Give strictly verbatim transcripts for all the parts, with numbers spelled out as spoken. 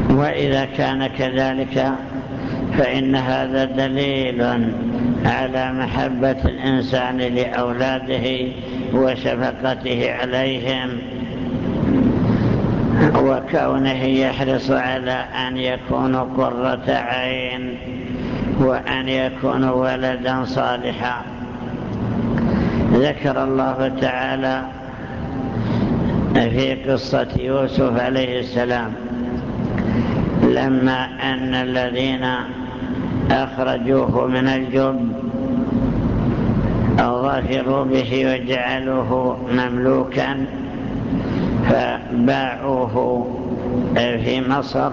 وإذا كان كذلك فإن هذا دليل على محبة الإنسان لأولاده وشفقته عليهم، وكونه يحرص على أن يكونوا قرة عين وأن يكونوا ولدا صالحا. ذكر الله تعالى في قصة يوسف عليه السلام لما أن الذين أخرجوه من الجب أو ظفروا به وجعلوه مملوكا فباعوه في مصر،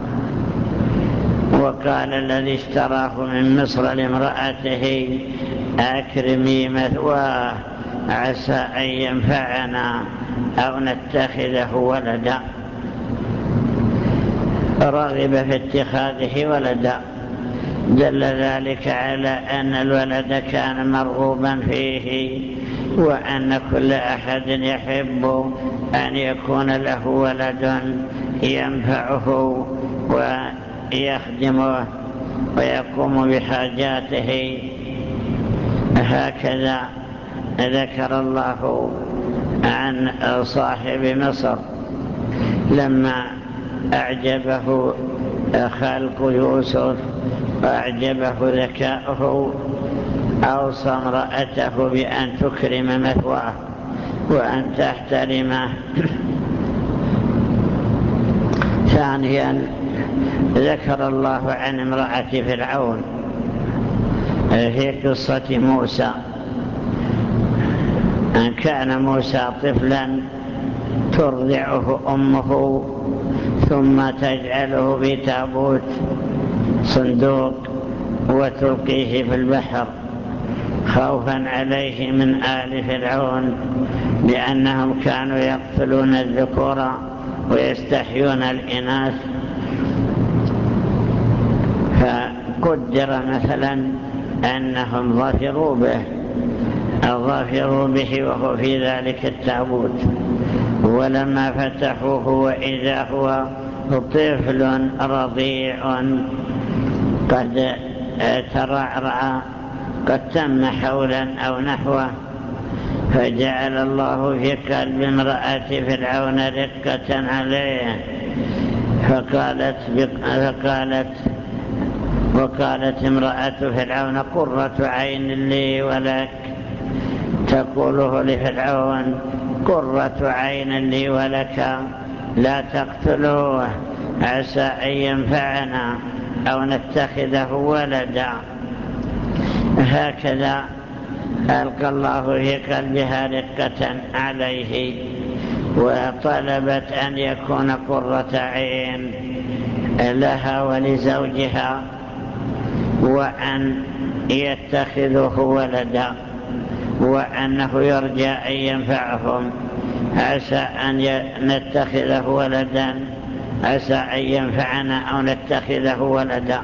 وقال الذي اشتراه من مصر لامرأته أكرمي مثواه عسى أن ينفعنا أو نتخذه ولدا، رغب في اتخاذه ولدا. دل ذلك على أن الولد كان مرغوبا فيه، وأن كل أحد يحب أن يكون له ولد ينفعه ويخدمه ويقوم بحاجاته. هكذا ذكر الله عن صاحب مصر لما أعجبه خلق يوسف وأعجبه ذكاؤه أوصى امرأته بأن تكرم مثواه وأن تحترمه. ثانيا ذكر الله عن امرأة فرعون في قصة موسى أن كان موسى طفلا ترضعه أمه ثم تجعله في تابوت صندوق وتلقيه في البحر خوفا عليه من آل فرعون، لأنهم كانوا يقتلون الذكور ويستحيون الإناث. فقدر مثلا أنهم ظفروا به أو ظفروا به وهو في ذلك التابوت، ولما فتحوه وإذا هو طفل رضيع قد ترعرع قد تم حولا أو نحوه، فجعل الله في قلب امرأة فرعون رقة عليه فقالت, فقالت وقالت امرأة فرعون قرة عين لي ولك، تقوله لفرعون قرة عين لي ولك لا تقتلوه عسى أن ينفعنا أو نتخذه ولدا. هكذا ألقى الله في قلبها رقة عليه وطلبت أن يكون قرة عين لها ولزوجها وأن يتخذه ولدا، وأنه يرجى أن ينفعهم عسى أن نتخذه ولدا عسى أن ينفعنا أو نتخذه ولدا.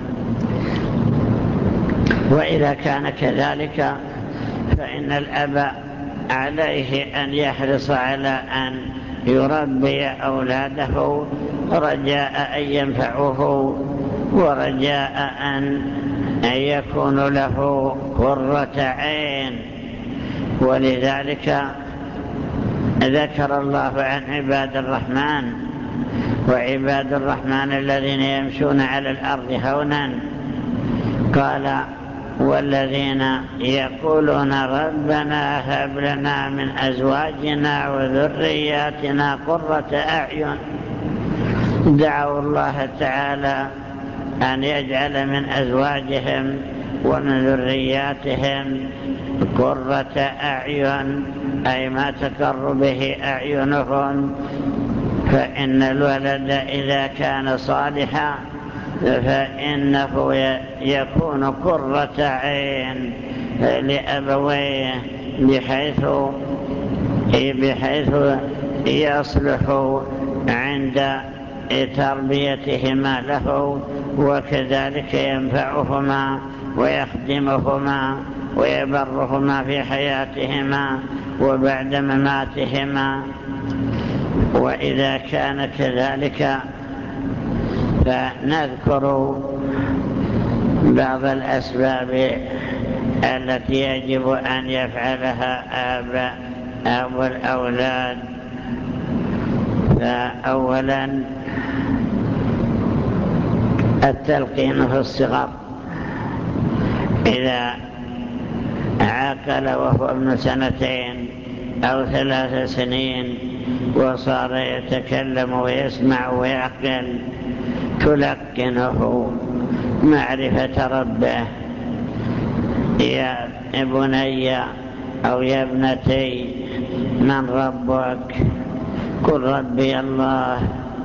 وإذا كان كذلك فإن الأب عليه أن يحرص على أن يربي أولاده رجاء أن ينفعوه ورجاء أن يكون له قرة عين. ولذلك ذكر الله عن عباد الرحمن وعباد الرحمن الذين يمشون على الأرض هونا، قال والذين يقولون ربنا هب لنا من أزواجنا وذرياتنا قرة أعين، دعوا الله تعالى أن يجعل من أزواجهم ومن ذرياتهم قرة أعين، أي ما تقر به أعينهم. فإن الولد إذا كان صالحا فإنه يكون قرة عين لأبويه بحيث بحيث يصلح عند تربيتهما له، وكذلك ينفعهما ويخدمهما ويبرهما في حياتهما وبعد مماتهما. وإذا كان كذلك فنذكر بعض الأسباب التي يجب أن يفعلها آباء أو الأولاد. فأولا التلقين في الصغر، إذا عاقل وهو ابن سنتين أو ثلاث سنين وصار يتكلم ويسمع ويعقل، تلقنه معرفة ربه. يا بني أو يا ابنتي من ربك؟ قل ربي الله.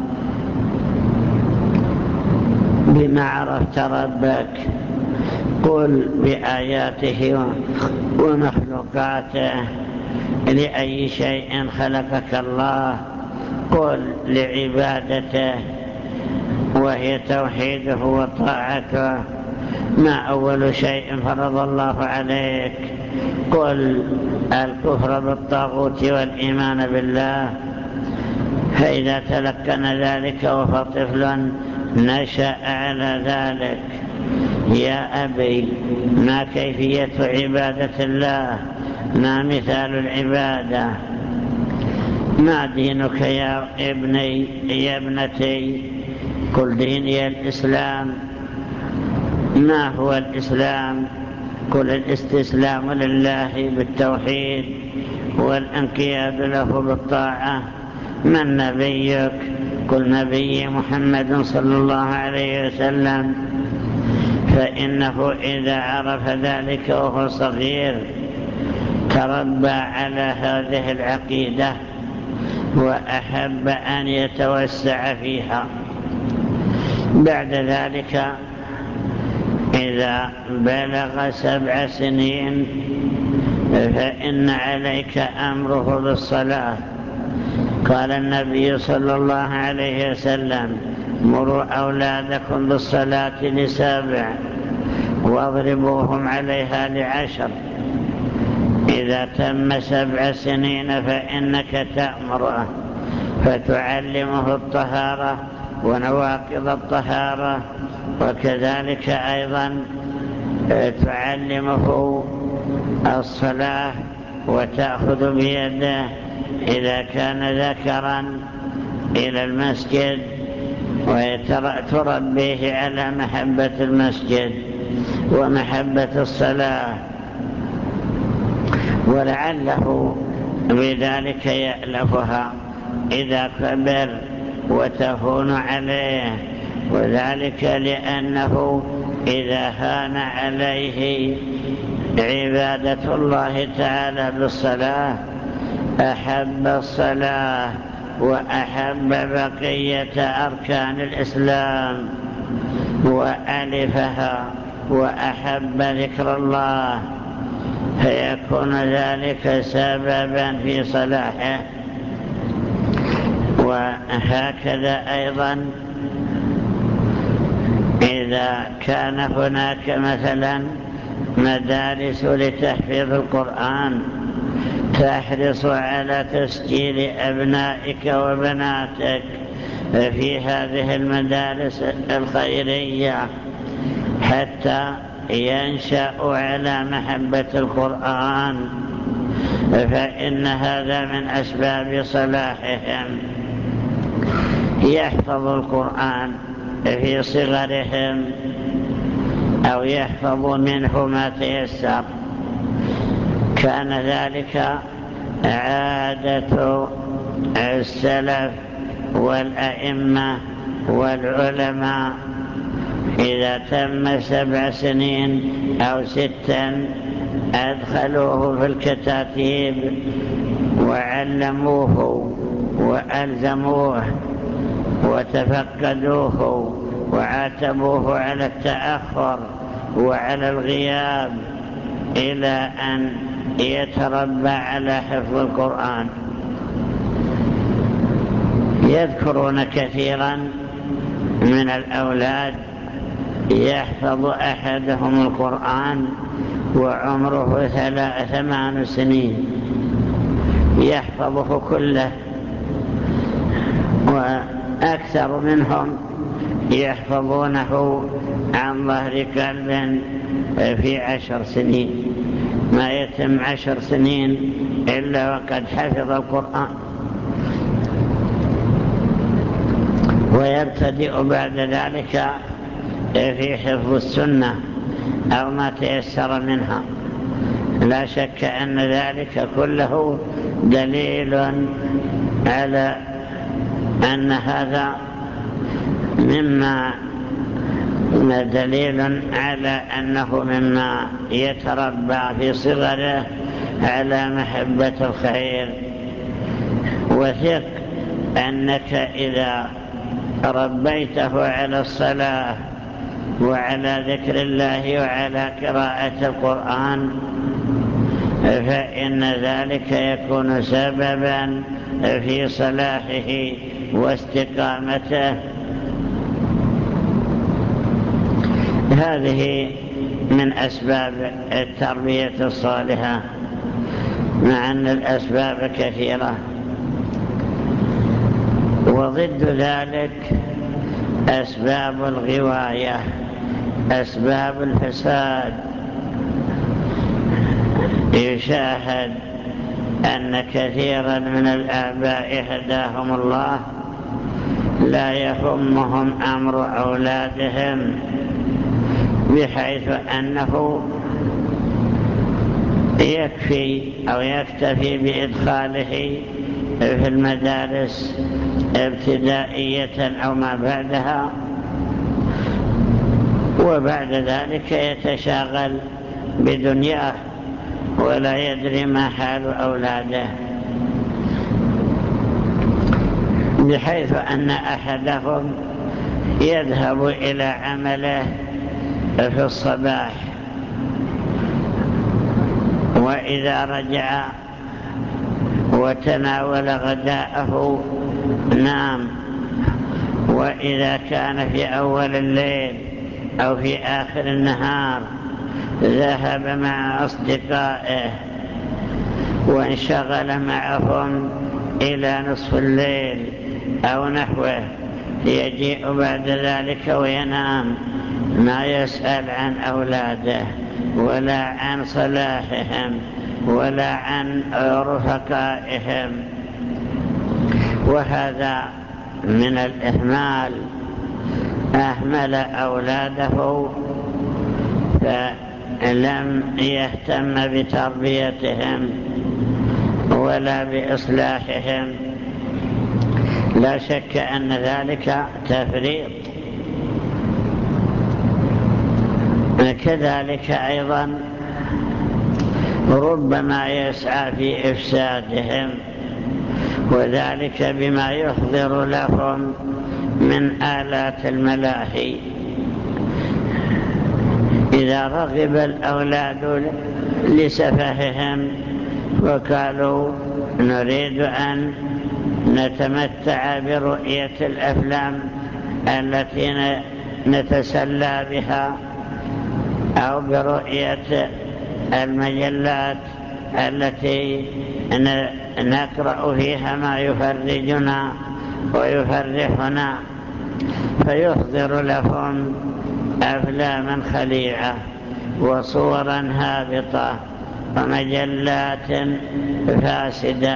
بما عرفت ربك؟ قل بآياته ومخلوقاته. لأي شيء خلقك الله؟ قل لعبادته وهي توحيده وطاعته. ما أول شيء فرض الله عليك؟ قل الكفر بالطاغوت والإيمان بالله. فإذا تلقن ذلك وهو طفل نشأ على ذلك: يا أبي ما كيفية عبادة الله؟ ما مثال العبادة؟ ما دينك يا ابني يا ابنتي؟ قل ديني الإسلام. ما هو الإسلام؟ قل الاستسلام لله بالتوحيد والانقياد له بالطاعة. من نبيك؟ قل نبي محمد صلى الله عليه وسلم. فإنه إذا عرف ذلك وهو صغير تربى على هذه العقيدة وأحب أن يتوسع فيها. بعد ذلك إذا بلغ سبع سنين فإن عليك أمره بالصلاة. قال النبي صلى الله عليه وسلم: مروا أولادكم بالصلاة لسابع واضربوهم عليها لعشر. إذا تم سبع سنين فإنك تأمره فتعلمه الطهارة ونواقض الطهارة، وكذلك أيضا تعلمه الصلاة وتأخذ بيده إذا كان ذكرا إلى المسجد، وتربيه على محبة المسجد ومحبة الصلاة، ولعله بذلك يألفها إذا كبر وتهون عليه. وذلك لأنه إذا هان عليه عبادة الله تعالى بالصلاة أحب الصلاة وأحب بقية أركان الإسلام وألفها وأحب ذكر الله، فيكون ذلك سببا في صلاحه. وهكذا أيضا إذا كان هناك مثلا مدارس لتحفيظ القرآن تحرص على تسجيل أبنائك وبناتك في هذه المدارس الخيرية حتى ينشأوا على محبة القرآن، فإن هذا من أسباب صلاحهم. يحفظ القرآن في صغرهم أو يحفظ منه ما تيسر. كان ذلك عادة السلف والأئمة والعلماء. إذا تم سبع سنين أو ستا أدخلوه في الكتاتيب وعلموه وألزموه وتفقدوه وعاتبوه على التأخر وعلى الغياب إلى أن يتربى على حفظ القرآن. يذكرون كثيرا من الأولاد يحفظ أحدهم القرآن وعمره ثمان سنين يحفظه كله، وأكثر منهم يحفظونه عن ظهر قلب في عشر سنين، ما يتم عشر سنين إلا وقد حفظ القرآن، ويبتدئ بعد ذلك في حفظ السنة أو ما تيسر منها. لا شك أن ذلك كله دليل على أن هذا مما دليل على أنه مما يتربى في صغره على محبة الخير. وثق أنك إذا ربيته على الصلاة وعلى ذكر الله وعلى قراءة القرآن فإن ذلك يكون سببا في صلاحه واستقامته. هذه من أسباب التربية الصالحة، مع أن الأسباب كثيرة. وضد ذلك أسباب الغواية، أسباب الفساد. يشاهد أن كثيرا من الآباء هداهم الله لا يهمهم أمر أولادهم، بحيث أنه يكفي أو يكتفي بإدخاله في المدارس ابتدائية أو ما بعدها، وبعد ذلك يتشاغل بدنياه ولا يدري ما حال أولاده، بحيث أن أحدهم يذهب إلى عمله في الصباح، وإذا رجع وتناول غداءه نام، وإذا كان في أول الليل أو في آخر النهار ذهب مع أصدقائه وانشغل معهم إلى نصف الليل أو نحوه، يجيء بعد ذلك وينام، ما يسأل عن أولاده ولا عن صلاحهم ولا عن رفقائهم. وهذا من الإهمال، أهمل أولاده فلم يهتم بتربيتهم ولا بإصلاحهم. لا شك أن ذلك تفريط. كذلك أيضا ربما يسعى في إفسادهم، وذلك بما يحضر لهم من آلات الملاهي. إذا رغب الأولاد لسفههم وقالوا نريد أن نتمتع برؤية الأفلام التي نتسلى بها أو برؤية المجلات التي نقرأ فيها ما يفرجنا ويفرحنا، فيحضر لهم أفلاما خليعة وصورا هابطة ومجلات فاسدة.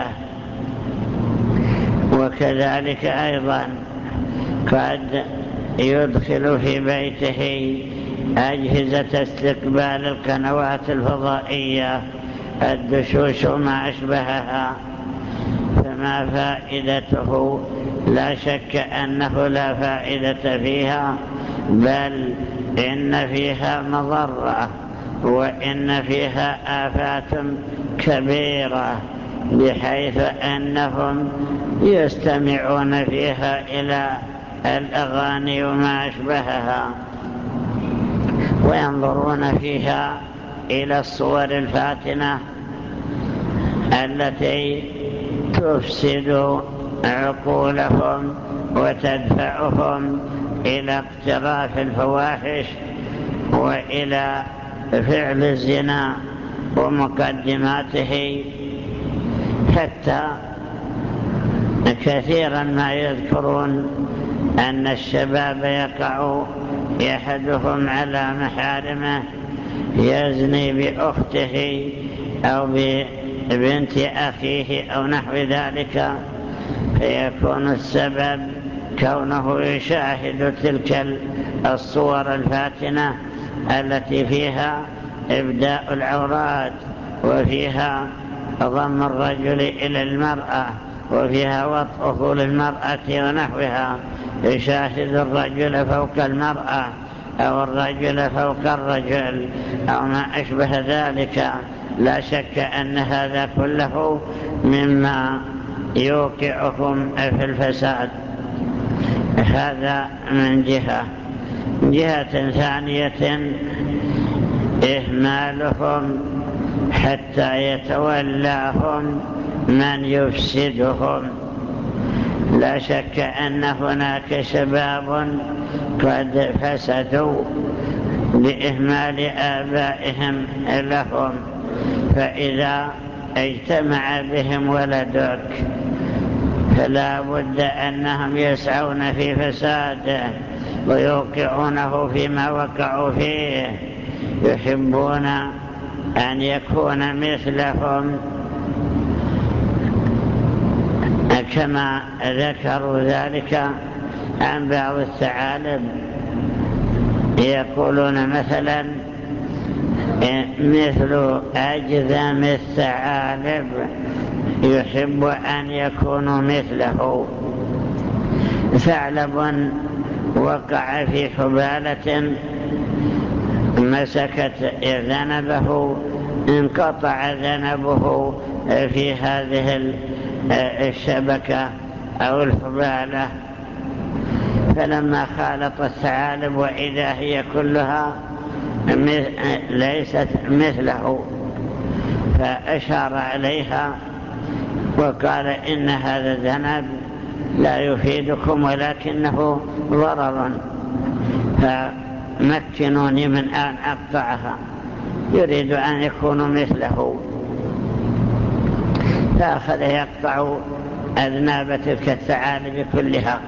وكذلك أيضا قد يدخل في بيته أجهزة استقبال القنوات الفضائية، الدشوش وما أشبهها، فما فائدته؟ لا شك أنه لا فائدة فيها، بل إن فيها مضرة وإن فيها آفات كبيرة، بحيث أنهم يستمعون فيها إلى الأغاني وما أشبهها، وينظرون فيها إلى الصور الفاتنة التي تفسد عقولهم وتدفعهم إلى اقتراف الفواحش وإلى فعل الزنا ومقدماته، حتى كثيرا ما يذكرون أن الشباب يقع يحدهم على محارمه، يزني بأخته أو ببنت أخيه أو نحو ذلك، فيكون السبب كونه يشاهد تلك الصور الفاتنة التي فيها إبداء العورات، وفيها ضم الرجل إلى المرأة، وفيها وطئه للمرأة ونحوها. يشاهد الرجل فوق المرأة أو الرجل فوق الرجل أو ما أشبه ذلك. لا شك أن هذا كله مما يوقعهم في الفساد. هذا من جهة. جهة ثانية إهمالهم حتى يتولاهم من يفسدهم. لا شك أن هناك شباب قد فسدوا بإهمال آبائهم لهم، فإذا اجتمع بهم ولدك فلا بد أنهم يسعون في فساده ويوقعونه فيما وقعوا فيه، يحبون أن يكون مثلهم، كما ذكروا ذلك عن بعض الثعالب. يقولون مثلا مثل أجذام الثعالب يحب أن يكونوا مثله. ثعلب وقع في حبالة مسكت ذنبه، انقطع ذنبه في هذه الشبكة أو الحبالة، فلما خالط الثعالب وإذا هي كلها ليست مثله، فأشار عليها وقال إن هذا الذنب لا يفيدكم ولكنه ضرر، فمكنوني من أن أقطعها. يريد أن يكونوا مثله، فأخذ يقطع أذناب تلك الثعالب كلها.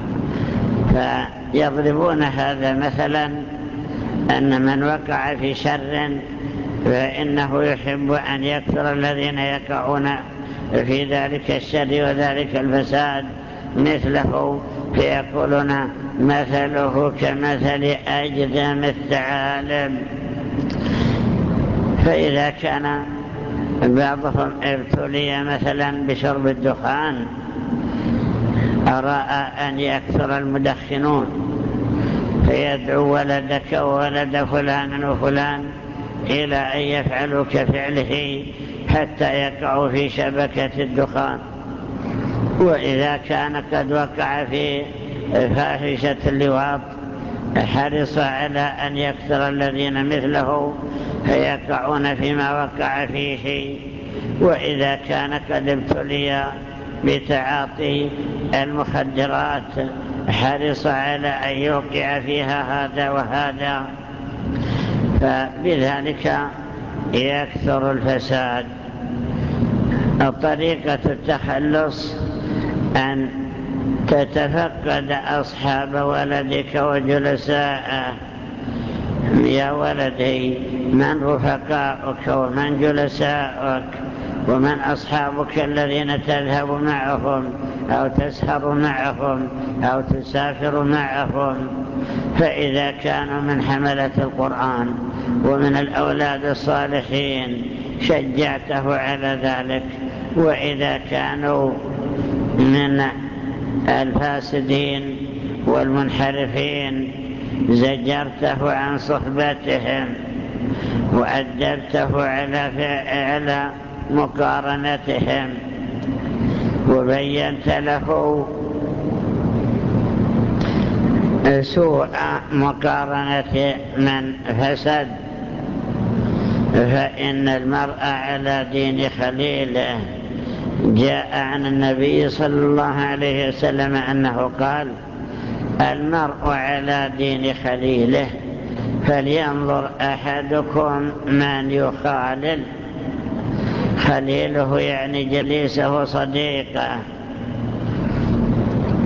فيضربون هذا مثلا أن من وقع في شر فإنه يحب أن يكثر الذين يقعون في ذلك الشر وذلك الفساد مثله، فيقولون مثله كمثل أجذام الثعالب. فإذا كان بعضهم ابتلي مثلا بشرب الدخان، رأى أن يكثر المدخنون فيدعو ولدك وولد فلان وفلان إلى أن يفعلوا كفعله حتى يقعوا في شبكة الدخان. وإذا كان قد وقع في فاحشة اللواط حرص على أن يكثر الذين مثله فيقعون فيما وقع فيه. وإذا كان قد ابتلي بتعاطي المخدرات حرص على أن يوقع فيها هذا وهذا، فبذلك يكثر الفساد. طريقة التخلص أن تتفقد أصحاب ولدك وجلساءه. يا ولدي، من رفقاؤك ومن جلساؤك ومن أصحابك الذين تذهب معهم أو تسهر معهم أو تسافر معهم؟ فإذا كانوا من حملة القرآن ومن الأولاد الصالحين شجعته على ذلك، وإذا كانوا من الفاسدين والمنحرفين زجرته عن صحبتهم وأدبته على مقارنتهم وبينت له سوء مقارنة من فسد، فإن المرء على دين خليله. جاء عن النبي صلى الله عليه وسلم أنه قال: المرء على دين خليله فلينظر أحدكم من يخالل. خليله يعني جليسه صديقه.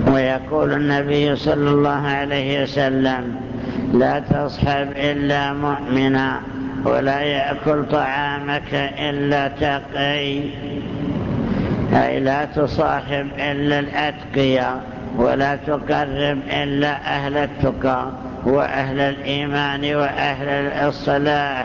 ويقول النبي صلى الله عليه وسلم: لا تصحب إلا مؤمنا، ولا يأكل طعامك إلا تقي. أي لا تصاحب إلا الأتقياء، ولا تقرب إلا أهل التقى وأهل الإيمان وأهل الصلاح.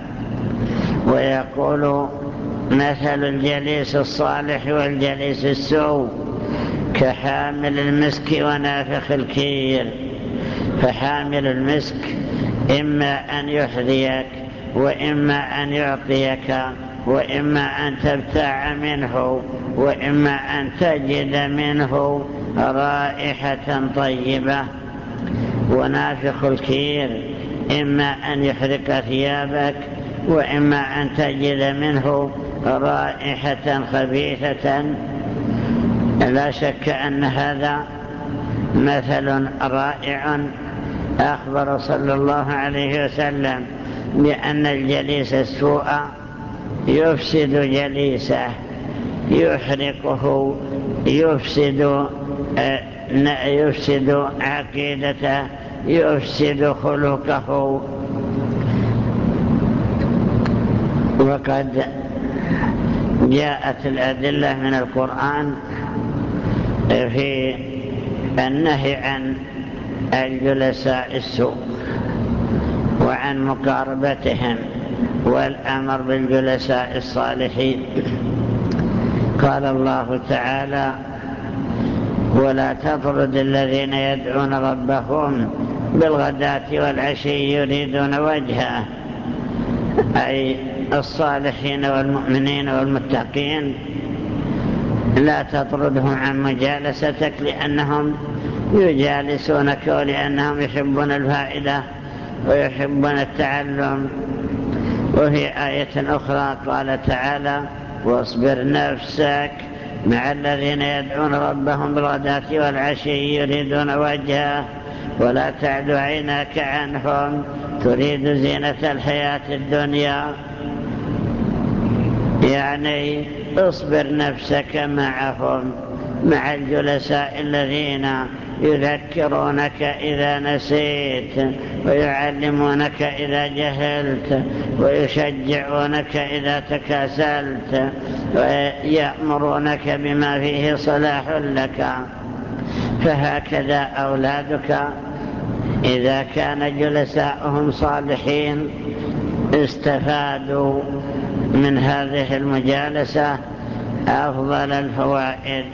ويقول: مثل الجليس الصالح والجليس السوء كحامل المسك ونافخ الكير. فحامل المسك إما أن يحذيك، وإما أن يعطيك، وإما أن تبتاع منه، وإما أن تجد منه رائحة طيبة. ونافخ الكير إما أن يحرق ثيابك، وإما أن تجد منه رائحة خبيثة. لا شك أن هذا مثل رائع. أخبر صلى الله عليه وسلم بأن الجليس السوء يفسد جليسه، يحرقه، يفسد يفسد عقيدته، يفسد خلقه. وقد جاءت الأدلة من القرآن في النهي عن الجلساء السوء وعن مقاربتهم، والأمر بالجلساء الصالحين. قال الله تعالى: ولا تطرد الذين يدعون ربهم بالغداة والعشي يريدون وجهه، أي الصالحين والمؤمنين والمتقين. لا تطردهم عن مجالستك لأنهم يجالسونك، ولأنهم يحبون الفائدة ويحبون التعلم. وفي آية أخرى قال تعالى: واصبر نفسك مع الذين يدعون ربهم بالغداة والعشي يريدون وجهه ولا تعد عيناك عنهم تريد زينة الحياة الدنيا. يعني اصبر نفسك معهم، مع الجلساء الذين يذكرونك إذا نسيت، ويعلمونك إذا جهلت، ويشجعونك إذا تكاسلت، ويأمرونك بما فيه صلاح لك. فهكذا أولادك إذا كان جلساؤهم صالحين استفادوا من هذه المجالسة أفضل الفوائد.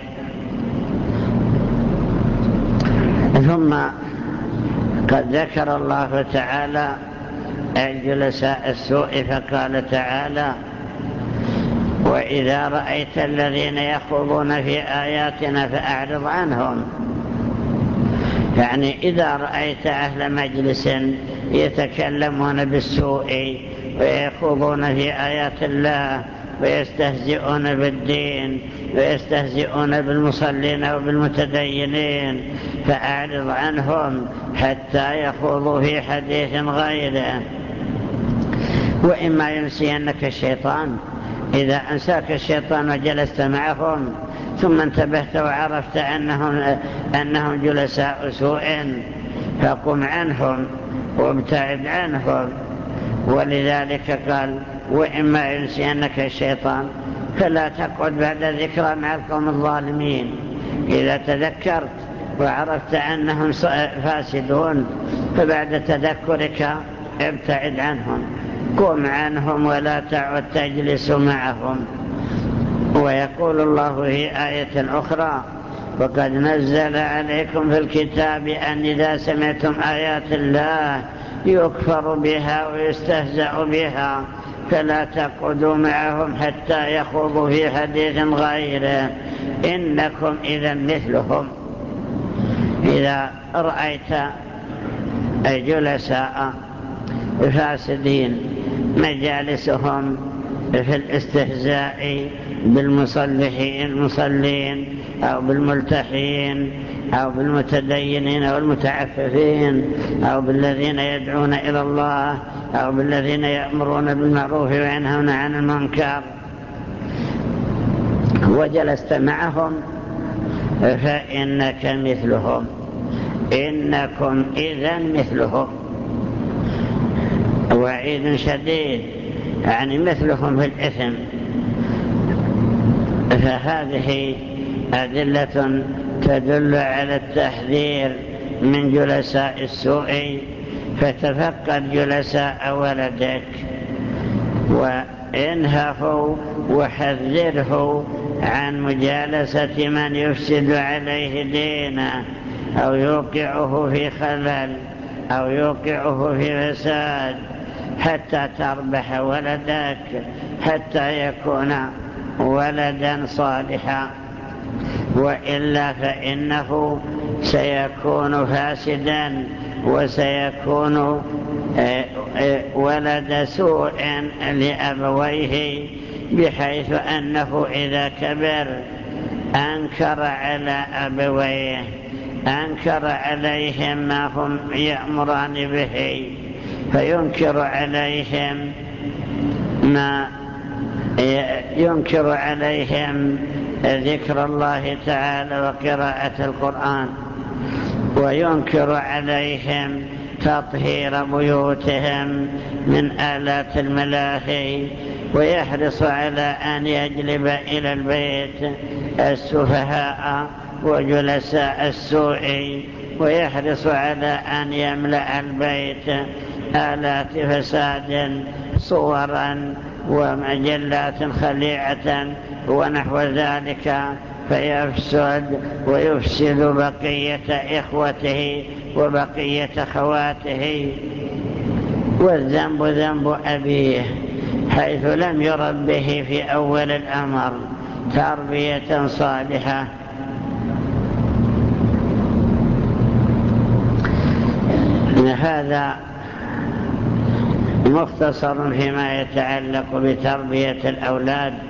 ثم قد ذكر الله تعالى الجلساء السوء فقال تعالى: وإذا رأيت الذين يخوضون في آياتنا فأعرض عنهم. يعني إذا رأيت أهل مجلس يتكلمون بالسوء ويخوضون في آيات الله ويستهزئون بالدين ويستهزئون بالمصلين وبالمتدينين، فأعرض عنهم حتى يخوضوا في حديث غيره. وإما ينسينك الشيطان، إذا أنساك الشيطان وجلست معهم ثم انتبهت وعرفت أنهم, أنهم جلساء سوء، فقم عنهم وابتعد عنهم. ولذلك قال: وإما ينسينك الشيطان فلا تقعد بعد ذكرى مع القوم الظالمين. إذا تذكرت وعرفت أنهم فاسدون فبعد تذكرك ابتعد عنهم، قم عنهم ولا تعد تجلس معهم. ويقول الله في آية أخرى: وقد نزل عليكم في الكتاب أن إذا سمعتم آيات الله يكفر بها ويستهزأ بها فلا تقعدوا معهم حتى يخوضوا في حديث غيره إنكم إذا مثلهم. إذا رأيت جلساء فاسدين مجالسهم في الاستهزاء بالمصلحين المصلين أو بالملتحين أو بالمتدينين والمتعففين أو بالذين يدعون إلى الله أو بالذين يأمرون بالمعروف وينهون عن المنكر، وجلست معهم فإنك مثلهم، إنكم إذن مثلهم. وعيد شديد، يعني مثلهم في الإثم. فهذه أدلة تدل على التحذير من جلساء السوء، فتفقد جلساء ولدك وانهه وحذره عن مجالسة من يفسد عليه دينه أو يوقعه في خلل أو يوقعه في فساد، حتى تربح ولدك، حتى يكون ولدا صالحا، وإلا فإنه سيكون فاسدا وسيكون ولد سوء لأبويه، بحيث أنه إذا كبر أنكر على أبويه، أنكر عليهم ما هم يأمران به، فينكر عليهم ما ينكر عليهم ذكر الله تعالى وقراءة القرآن، وينكر عليهم تطهير بيوتهم من آلات الملاهي، ويحرص على أن يجلب إلى البيت السفهاء وجلساء السوء، ويحرص على أن يملأ البيت آلات فساد، صورا ومجلات خليعة ونحو ذلك، فيفسد ويفسد بقية إخوته وبقية خواته. والذنب ذنب أبيه، حيث لم يربه في أول الأمر تربية صالحة. هذا مختصر فيما يتعلق بتربية الأولاد.